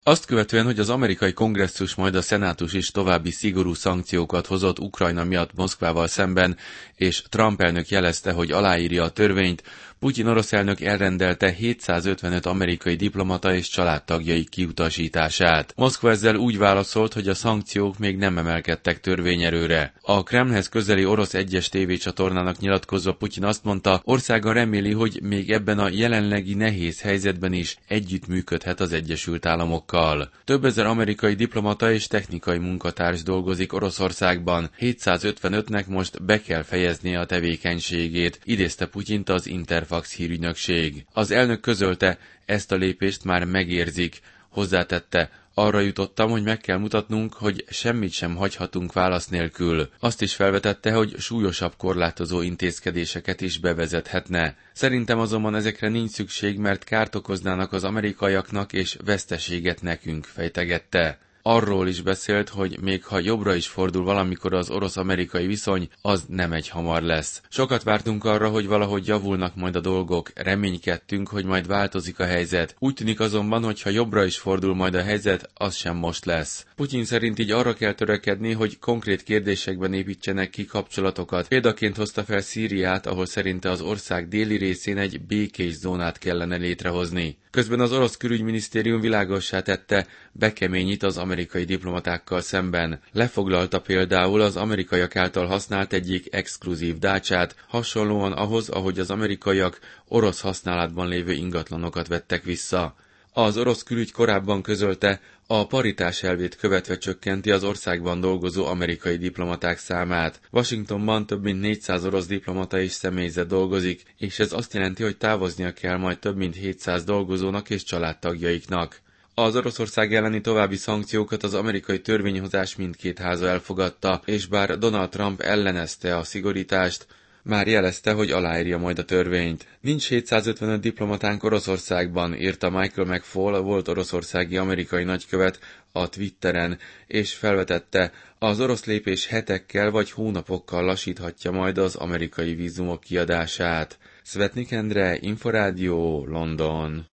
Azt követően, hogy az amerikai kongresszus majd a szenátus is további szigorú szankciókat hozott Ukrajna miatt Moszkvával szemben, és Trump elnök jelezte, hogy aláírja a törvényt, Putyin orosz elnök elrendelte 755 amerikai diplomata és családtagjai kiutasítását. Moszkva ezzel úgy válaszolt, hogy a szankciók még nem emelkedtek törvényerőre. A Kremlhez közeli orosz egyes tévécsatornának nyilatkozva Putyin azt mondta, országa reméli, hogy még ebben a jelenlegi nehéz helyzetben is együttműködhet az Egyesült Államokkal. Több ezer amerikai diplomata és technikai munkatárs dolgozik Oroszországban, 755-nek most be kell fejeznie a tevékenységét, idézte Putyint az Interfax hírügynökség. Az elnök közölte, ezt a lépést már megérzik, hozzátette, arra jutottam, hogy meg kell mutatnunk, hogy semmit sem hagyhatunk válasz nélkül. Azt is felvetette, hogy súlyosabb korlátozó intézkedéseket is bevezethetne. Szerintem azonban ezekre nincs szükség, mert kárt okoznának az amerikaiaknak és veszteséget nekünk, fejtegette. Arról is beszélt, hogy még ha jobbra is fordul valamikor az orosz-amerikai viszony, az nem egyhamar lesz. Sokat vártunk arra, hogy valahogy javulnak majd a dolgok, reménykedtünk, hogy majd változik a helyzet. Úgy tűnik azonban, hogy ha jobbra is fordul majd a helyzet, az sem most lesz. Putyin szerint így arra kell törekedni, hogy konkrét kérdésekben építsenek ki kapcsolatokat. Példaként hozta fel Szíriát, ahol szerinte az ország déli részén egy békés zónát kellene létrehozni. Közben az orosz külügyminisztérium világossá tette, bekeményít az amerikai diplomatákkal szemben. Lefoglalta például az amerikaiak által használt egyik exkluzív dácsát, hasonlóan ahhoz, ahogy az amerikaiak orosz használatban lévő ingatlanokat vettek vissza. Az orosz külügy korábban közölte, a paritás elvét követve csökkenti az országban dolgozó amerikai diplomaták számát. Washingtonban több mint 400 orosz diplomata és személyzet dolgozik, és ez azt jelenti, hogy távoznia kell majd több mint 700 dolgozónak és családtagjaiknak. Az Oroszország elleni további szankciókat az amerikai törvényhozás mindkét háza elfogadta, és bár Donald Trump ellenezte a szigorítást, már jelezte, hogy aláírja majd a törvényt. Nincs 755 diplomatánk Oroszországban, írta Michael McFaul, volt oroszországi amerikai nagykövet a Twitteren, és felvetette, az orosz lépés hetekkel vagy hónapokkal lassíthatja majd az amerikai vízumok kiadását. Szvetnik Endre, Inforádió, London.